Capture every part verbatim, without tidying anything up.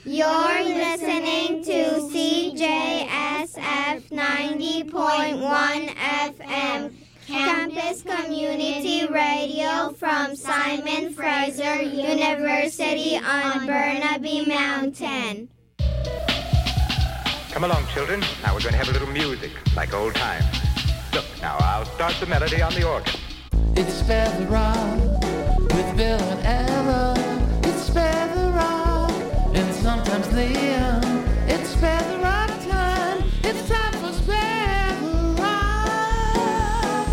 You're listening to C J S F ninety point one F M, Campus Community Radio from Simon Fraser University on Burnaby Mountain. Come along, children. Now we're going to have a little music, like old times. Look, now I'll start the melody on the organ. It's Feather Rock with Bill and Ella. It's Feather Rock and sometimes Liam. It's Feather Rock time. It's time for Feather Rock.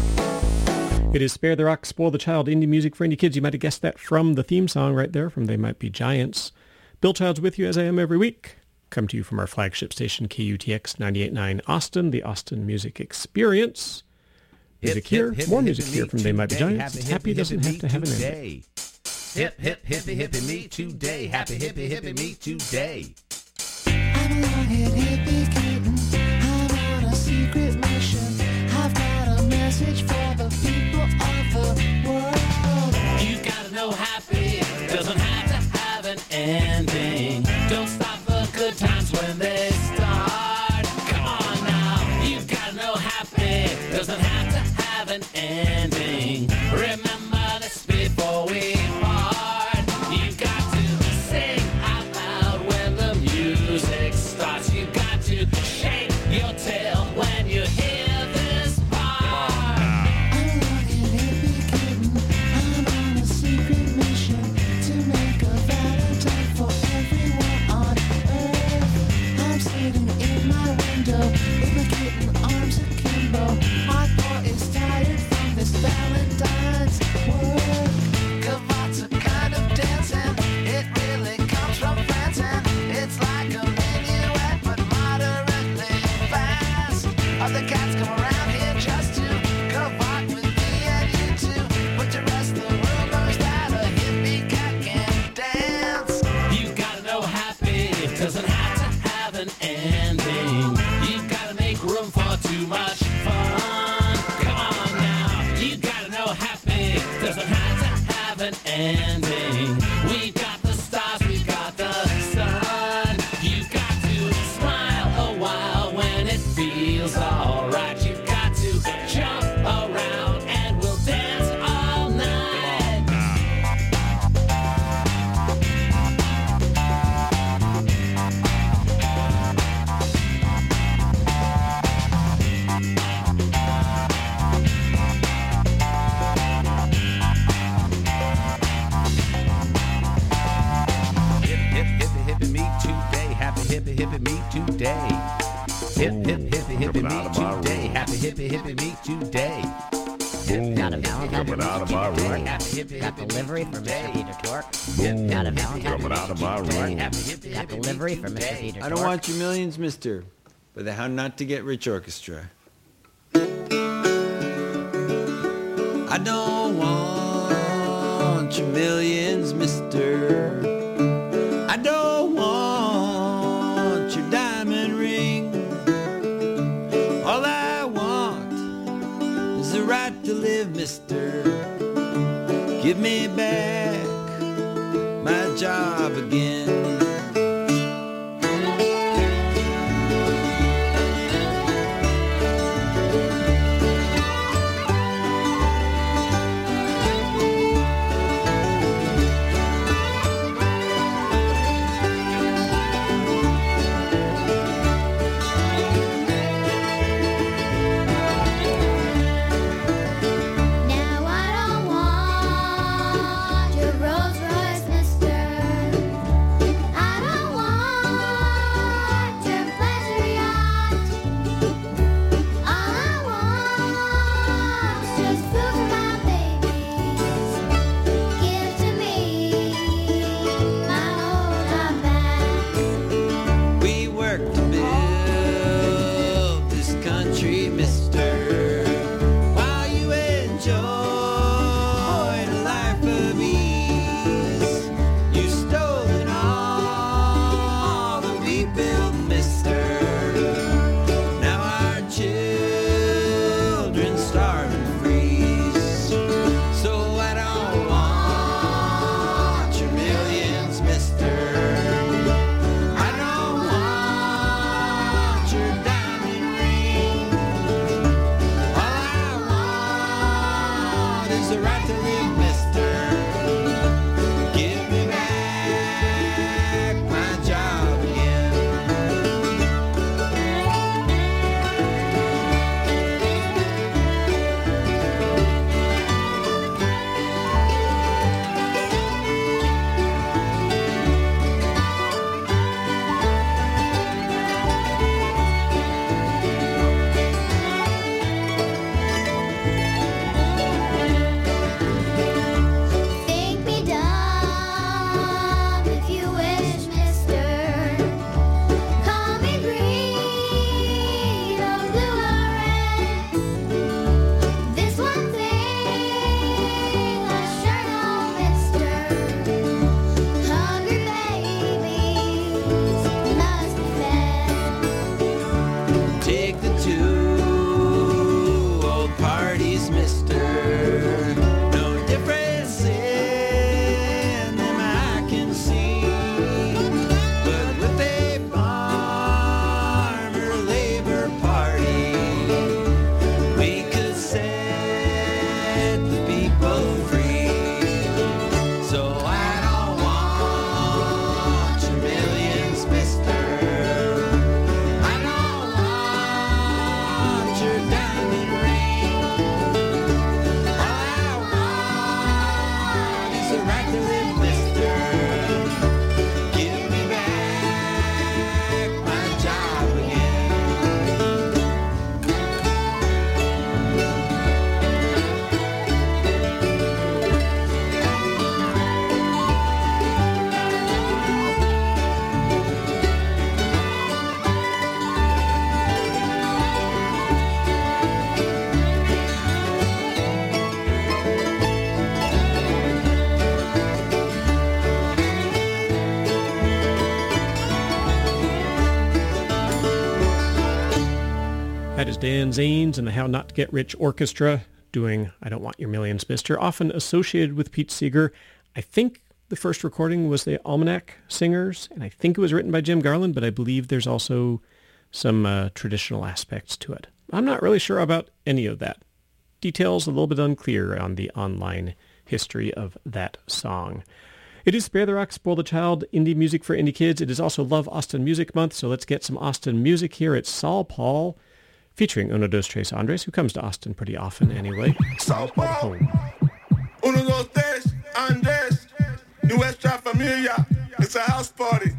It is Spare the Rock, Spoil the Child, indie music for indie kids. You might have guessed that from the theme song right there from They Might Be Giants. Bill Child's with you as I am every week. Come to you from our flagship station, K U T X ninety-eight point nine Austin, the Austin Music Experience. Music here, hip, hip, more music here from They Might Be Giants. Happy, happy doesn't have to have an ending. Hip, hip, hippie, hippie, me today. Happy, hippie, hippie, me today. I'm a long-haired hippie kitten. I'm on a secret mission. I've got a message for the people of the world. You gotta know happy doesn't have to have an ending. Don't stop the good times when they start. Come on now. You gotta know happy doesn't have to have an ending. Remember this before we part. You got to sing out loud when the music starts. You got to shake your tail when you hear this part. I'm a long-haired hippie kitten. I'm on a secret mission to make a Valentine for everyone on Earth. I'm sitting in my window with my kitten arms akimbo. My thought is tired from this Valentine's work. Cavat's a kind of dancing. It really comes from France and it's like a minuet but moderately fast. Other cats come around here just to cavat with me and you too. But the rest of the world knows that a hippie cat can dance. You gotta know happy doesn't have to have an ending. You gotta make room for too much fun. Come on now. You gotta know happy doesn't have to have an ending. We've got the stars, we've got the sun. You got to smile a while when it feels alright. You've got to jump around and we'll dance all night. Hip, hip, hippie, hippie, me today. Happy, hippie, hippie, me today. Hip, hip, hippie, hippie, me today. Happy, hippie, hippie, me today. Hip, Got a Valentine coming for out of Mister my Peter room. Tork. Happy, hippie, Got hippie, delivery me for Mister today. Peter Tork. Hip, Got a hippie, Valentine coming for out of Mister my Peter Tork. room. Happy, hippie, Got hippie, me delivery for Mister today. Peter I Tork. don't want your millions, mister, but the How Not to Get Rich Orchestra. I don't want your millions, mister. I don't want your diamond ring. All I want is the right to live, mister. Give me back my job again. Now I don't want your Rolls Royce, mister. a right to live, mister. Give me back my job again. Think me dumb if you wish, mister. Call me green or blue or red. This one thing I sure know, mister. Hungry babies must be fed. Take the two old parties, mister. No difference in them I can see. But with a farmer labor party, we could set the people free. So I don't want your millions, mister. I don't want your diamond ring. All I want is a right to live, mister. Give me back my job again. That is Dan Zanes and the How Not to Get Rich Orchestra doing I Don't Want Your Millions, Mister, often associated with Pete Seeger. I think the first recording was the Almanac Singers, and I think it was written by Jim Garland, but I believe there's also some uh, traditional aspects to it. I'm not really sure about any of that. Details a little bit unclear on the online history of that song. It is Spare the Rock, Spoil the Child, indie music for indie kids. It is also Love Austin Music Month, so let's get some Austin music here. It's Saul Paul, featuring Uno Dos Tres Andres, who comes to Austin pretty often anyway. Sao Paulo. Home. Uno, dos, tres, Andres. Nuestra familia. It's a house party.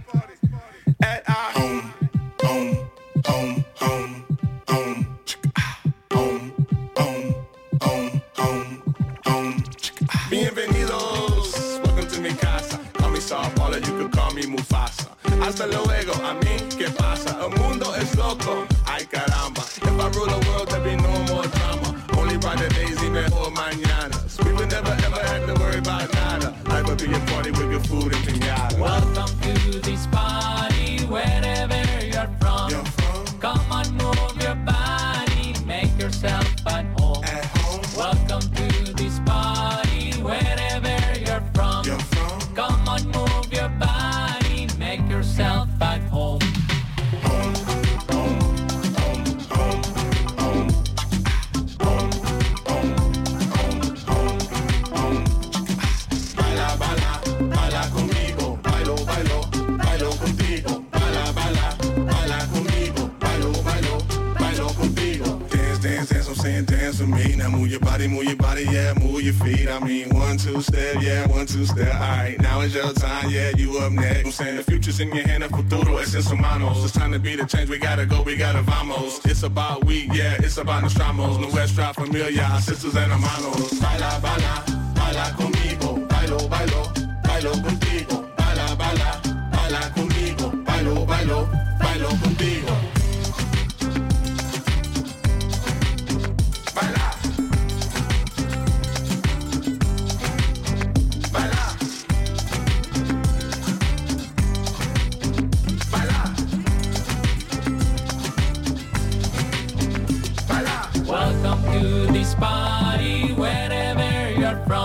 At our home, home, home, home, home. Chicka, ah. Home, home, home, home, home. Chicka, ah. Bienvenidos. Welcome to mi casa. Call me Sao Paulo, you can call me Mufasa. Hasta luego, a mí, ¿qué pasa? El mundo es loco. Ay, caramba. If I rule the world, there'd be no more drama. Only brighter days, even for mañanas. We would never, ever have to worry about nada. Life would be a party with good food and piñata. Welcome to this party, wherever you're from. You're from Come on, move your body, make yourself at home. at home. Welcome to this party, wherever you're from. You're from Come on, move your body, make yourself at home. home, home, home, home, home, home, home, home, home, home. Baila, baila, baila conmigo. Bailo, bailo, bailo contigo. Baila, baila, baila conmigo. Bailo, bailo, bailo contigo. Dance, dance, dance, I'm saying dance with me. Now move your body, move your body, yeah, move your feet. I mean, one, two step, yeah, one, two step. All right, now it's your time, yeah, you up next. I'm saying the future's in your hand, el futuro es en sus manos. It's time to be the change, we gotta go, we gotta vamos. It's about we, yeah, it's about Nostramos. Nuestra familia, our sisters and hermanos. Baila, baila, baila conmigo. Bailo, bailo, bailo contigo. Baila, baila, baila conmigo. Bailo, bailo, bailo contigo. Baila. Baila. Baila. Baila. Welcome to this party, wherever you're from.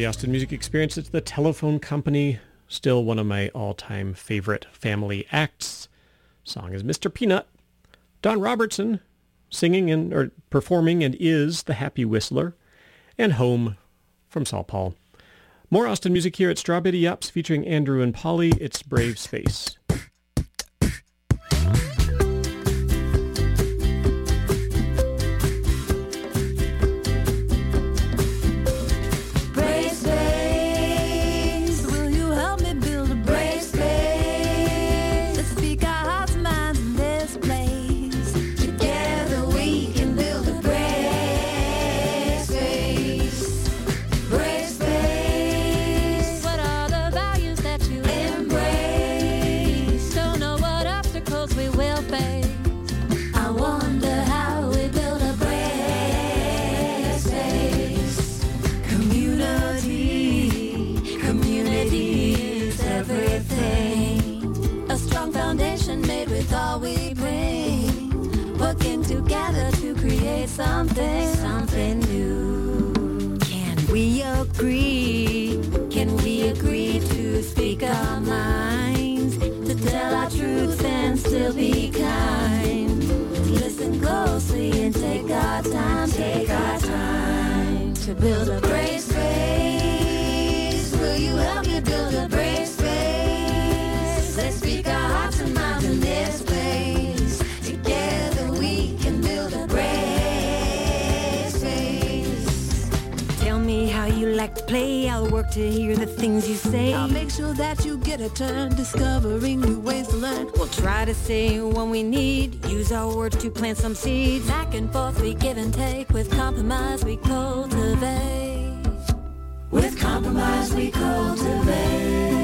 the Austin Music Experience. It's the Telephone Company, still one of my all-time favorite family acts. Song is Mister Peanut. Don Robertson singing and or performing and is the Happy Whistler. And Home from Saul Paul. More Austin music here at Strawberry Yaps featuring Andrew and Polly. It's Brave Space. Brave space, will you help me build a brave space? Let's speak our hearts and minds in this place. Together we can build a brave space. Brave space. What are the values that you embrace? Don't know what obstacles we will face. I wonder how we build a brave space. Community, community is everything. A strong foundation made with all we bring. Working together to create something, something new. Can we agree? Can we agree to speak our minds? To tell our truth and still be kind. Listen closely and take our time, take our time to build a brave space. Will you help me build a brave space? Let's speak our hearts and minds in this place. Together we can build a brave space. Tell me how you like to play. I'll work to hear the things you say. I'll make sure that you get a turn, discovering new ways to learn. We'll try to say what we need, use our words to plant some seeds. Back and forth we give and take, with compromise we cultivate. With compromise we cultivate.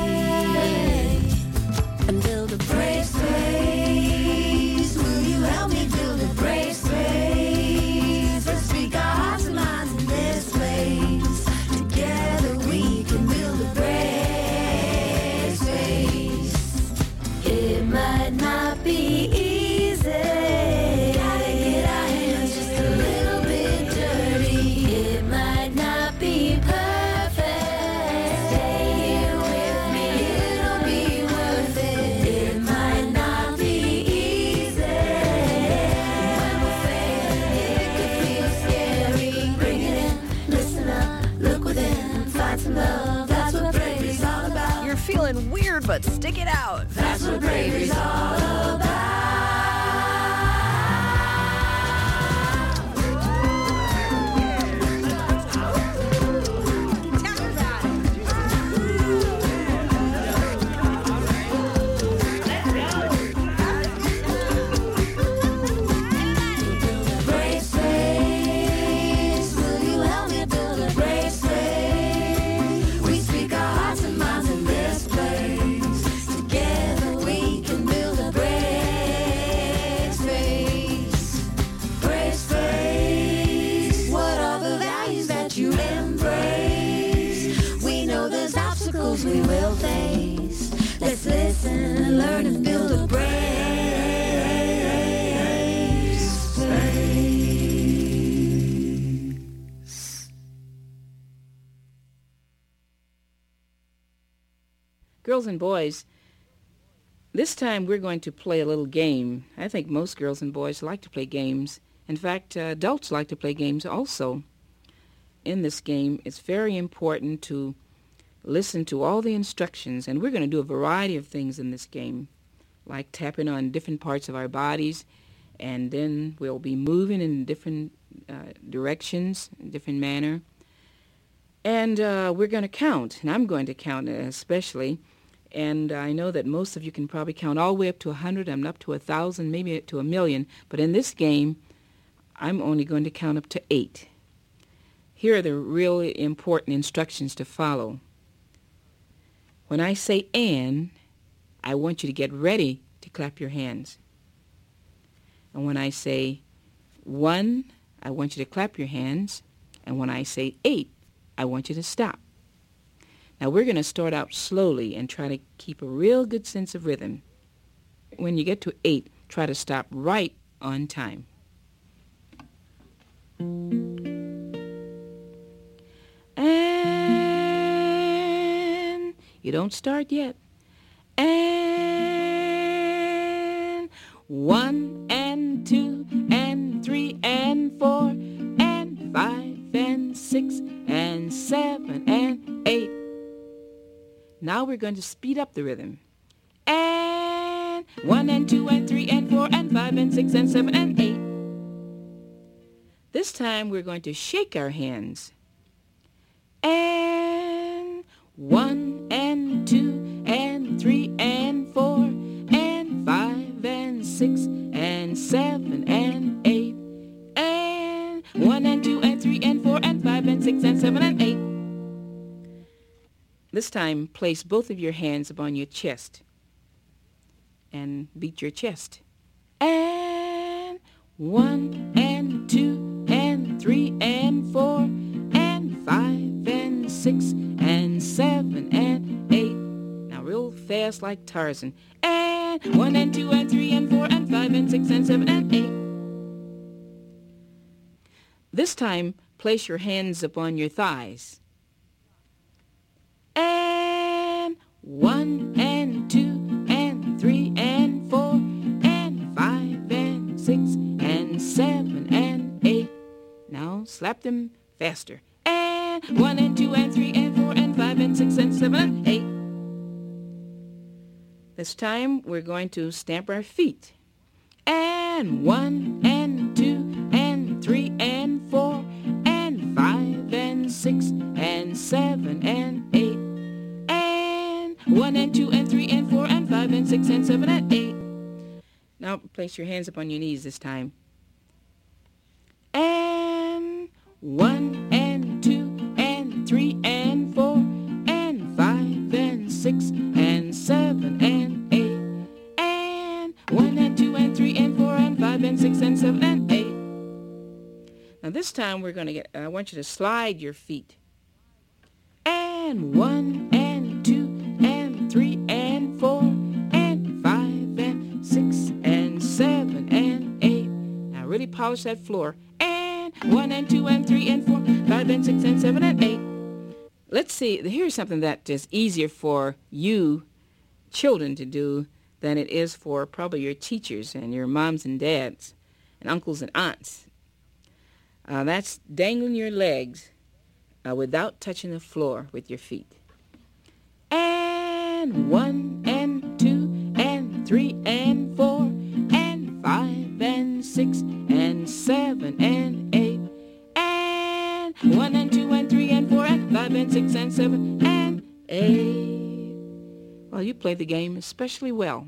And build a brave space. Will you help me build a brave space? Let's speak our hearts and minds in this place. Together we can build a brave space. It might not be easy. Gotta get our hands just a little bit dirty. It might not be perfect. Stay here with me, it'll be worth it. It might not be easy. When we're failing, it could feel scary. Bring it in, listen up, look within, find some love. That's what bravery's all about. You're feeling weird, but stick it out. That's what bravery's all about. Brave space, will you help me build a brave space? We speak our hearts and minds in this place. Together we can build a brave space. Brave space. What are the values that you embrace? We know there's obstacles we will face. Let's listen and learn and build a brave space. Girls and boys, this time we're going to play a little game. I think most girls and boys like to play games. In fact, uh, adults like to play games also. In this game, it's very important to listen to all the instructions, and we're going to do a variety of things in this game, like tapping on different parts of our bodies, and then we'll be moving in different uh, directions, in different manner. And uh, we're going to count, and I'm going to count especially. And I know that most of you can probably count all the way up to a hundred. I'm up to a thousand, maybe to a million. But in this game, I'm only going to count up to eight. Here are the really important instructions to follow. When I say "and," I want you to get ready to clap your hands. And when I say one, I want you to clap your hands. And when I say eight, I want you to stop. Now we're going to start out slowly and try to keep a real good sense of rhythm. When you get to eight, try to stop right on time. And You don't start yet. And one and two and three and four and five and six and seven and eight. Now we're going to speed up the rhythm. And one and two and three and four and five and six and seven and eight. This time we're going to shake our hands. And one and two and three and four and five and six and seven and eight. And one and two and three and four and five and six and seven and eight. This time place both of your hands upon your chest and beat your chest. And one and two and three and four and five and six and seven and eight. Now real fast like Tarzan. And one and two and three and four and five and six and seven and eight. This time place your hands upon your thighs. And one and two and three and four and five and six and seven and eight. Now slap them faster. And one and two and three and four and five and six and seven and eight. This time we're going to stamp our feet. And one and two and three and four and five and six and seven and eight. And one and two and three and four and five and six and seven and eight. Now place your hands upon your knees this time. And one and two and three and four and five and six and seven and eight. And one and two and three and four and five and six and seven and eight. Now this time we're going to get, I want you to slide your feet. And one and two and three and four and five and six and seven and eight. Now really polish that floor. And one and two and three and four, five and six and seven and eight. Let's see, here's something that is easier for you children to do than it is for probably your teachers and your moms and dads and uncles and aunts. Uh, that's dangling your legs uh, without touching the floor with your feet. And one and two and three and four and five and six and seven and eight. And one and two and three and four and five and six and seven and eight. Well, you play the game especially well.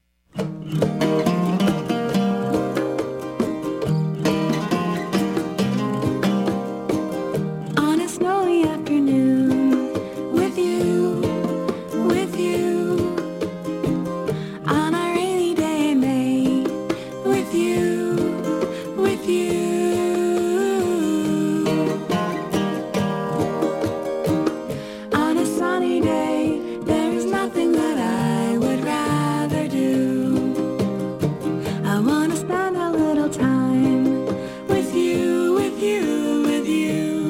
On a snowy afternoon, with you, with you. On a rainy day in May, with you, with you. On a sunny day, there is nothing that I would rather do. I want to spend a little time with you, with you, with you.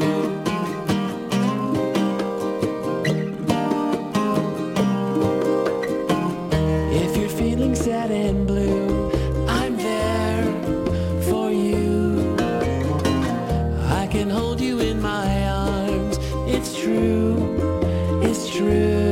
If you're feeling sad and blue, I'm there for you. I can hold you in my arms. It's true, it's true.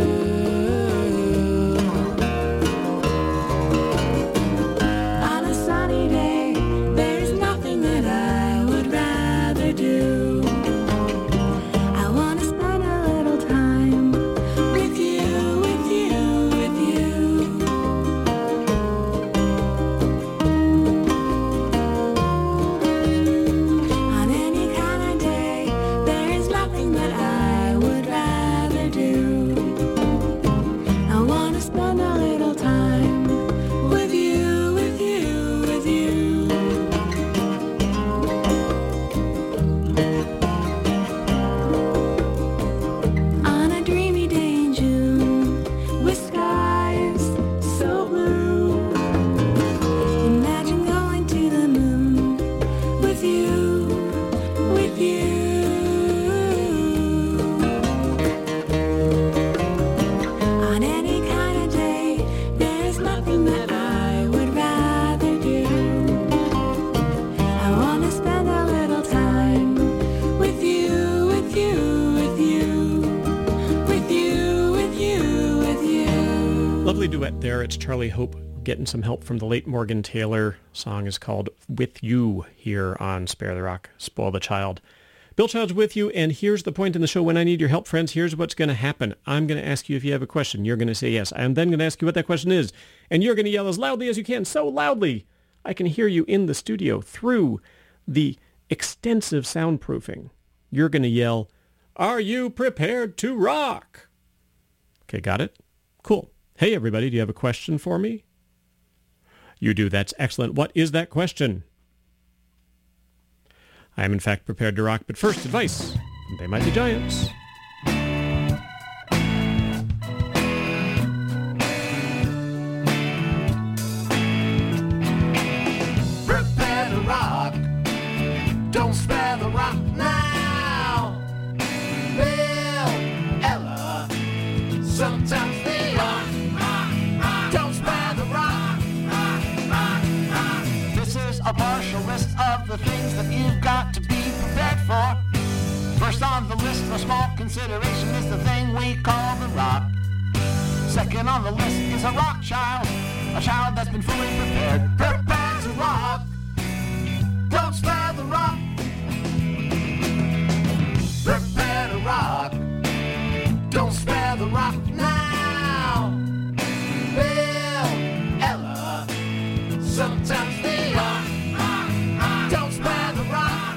Lovely duet there. It's Charlie Hope getting some help from the late Morgan Taylor. Song is called With You here on Spare the Rock, Spoil the Child. Bill Child's with you, and here's the point in the show when I need your help, friends. Here's what's going to happen. I'm going to ask you if you have a question. You're going to say yes. I'm then going to ask you what that question is, and you're going to yell as loudly as you can, so loudly I can hear you in the studio through the extensive soundproofing. You're going to yell, "Are you prepared to rock?" Okay, got it? Cool. Hey, everybody, do you have a question for me? You do. That's excellent. What is that question? I am, in fact, prepared to rock, but first, advice from They Might Be Giants. Prepare to rock. Don't spare the rock now. Bill, Ella, sometimes they rock. Don't spare the rock. This is a partial list of the things that you've got to be prepared for. First on the list for small consideration is the thing we call the rock. Second on the list is a rock child, a child that's been fully prepared. Prepare to rock. Don't spare the rock. Prepare to rock. Don't spare the rock now. Bill, Ella, sometimes they rock. Don't spare the rock.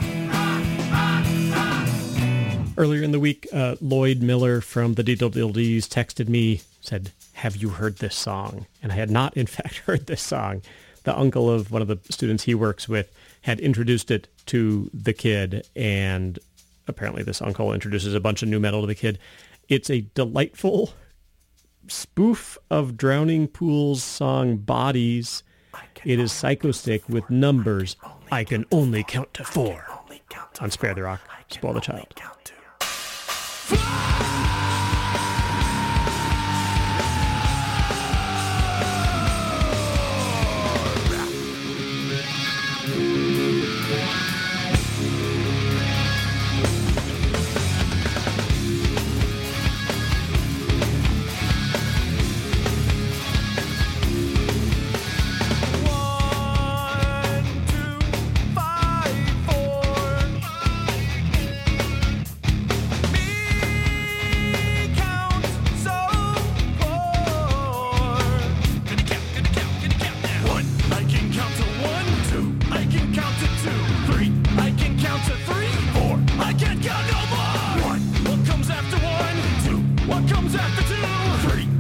Earlier in the week, uh, Lloyd Miller from the Diddle Diddle Dees texted me, said, "Have you heard this song?" And I had not, in fact, heard this song. The uncle of one of the students he works with had introduced it to the kid, and apparently this uncle introduces a bunch of new metal to the kid. It's a delightful spoof of Drowning Pool's song Bodies. It is Psychostick with numbers. I can only count to four. On Spare the Rock, Spoil the Child. What comes after two? What comes after two? Three.